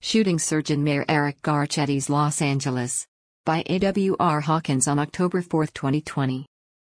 Shooting surge in Mayor Eric Garcetti's Los Angeles. By A.W.R. Hawkins on October 4, 2020.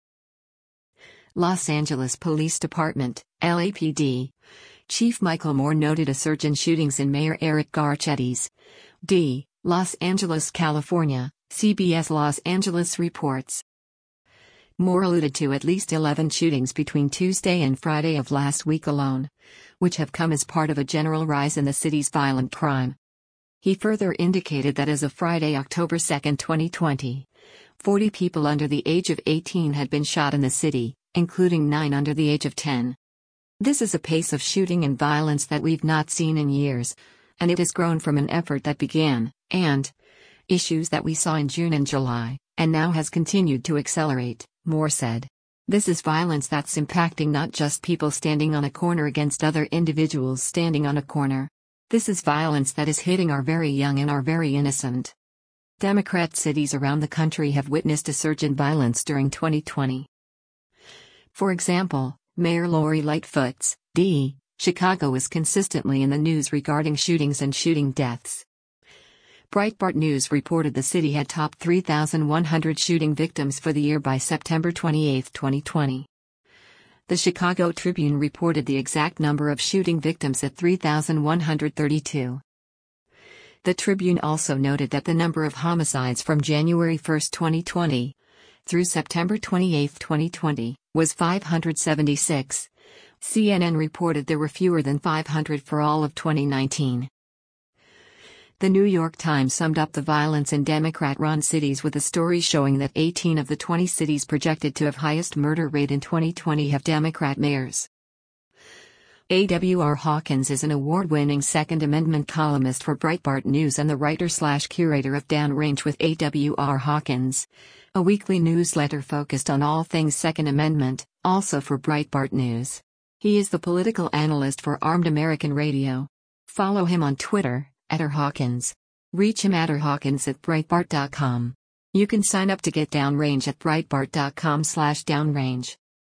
Los Angeles Police Department, LAPD. Chief Michael Moore noted a surge in shootings in Mayor Eric Garcetti's Los Angeles, California, CBS Los Angeles reports. Moore alluded to at least 11 shootings between Tuesday and Friday of last week alone, which have come as part of a general rise in the city's violent crime. He further indicated that as of Friday, October 2, 2020, 40 people under the age of 18 had been shot in the city, including 9 under the age of 10. This is a pace of shooting and violence that we've not seen in years, and it has grown from an effort that began, and issues that we saw in June and July, and now has continued to accelerate, Moore said. This is violence that's impacting not just people standing on a corner against other individuals standing on a corner. This is violence that is hitting our very young and our very innocent. Democrat cities around the country have witnessed a surge in violence during 2020. For example, Mayor Lori Lightfoot's Chicago is consistently in the news regarding shootings and shooting deaths. Breitbart News reported the city had topped 3,100 shooting victims for the year by September 28, 2020. The Chicago Tribune reported the exact number of shooting victims at 3,132. The Tribune also noted that the number of homicides from January 1, 2020, through September 28, 2020, was 576. CNN reported there were fewer than 500 for all of 2019. The New York Times summed up the violence in Democrat-run cities with a story showing that 18 of the 20 cities projected to have highest murder rate in 2020 have Democrat mayors. A.W.R. Hawkins is an award-winning Second Amendment columnist for Breitbart News and the writer/curator of Downrange with A.W.R. Hawkins, a weekly newsletter focused on all things Second Amendment, also for Breitbart News. He is the political analyst for Armed American Radio. Follow him on Twitter, @RHawkins. Reach him @RHawkins@Breitbart.com. You can sign up to get Downrange at Breitbart.com/Downrange.